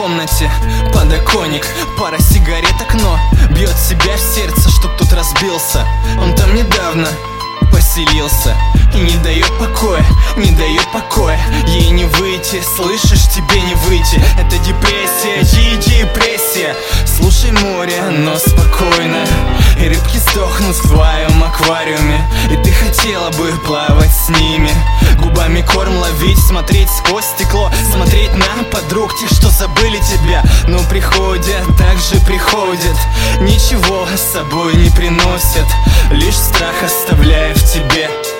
комнате подоконник, пара сигарет, окно бьет себя в сердце, чтоб тут разбился. Он там недавно поселился и не дает покоя, не дает покоя. Ей не выйти, слышишь, тебе не выйти. Это депрессия, депрессия. Слушай море, но спокойно, и рыбки сдохнут в твоем аквариуме. И ты хотела бы плавать с ними, губами корм ловить, смотреть сквозь стекло, смотреть на подруг тех, что забыли тебя. Но приходят, так же приходят, ничего с собой не приносят, лишь страх оставляя в тебе.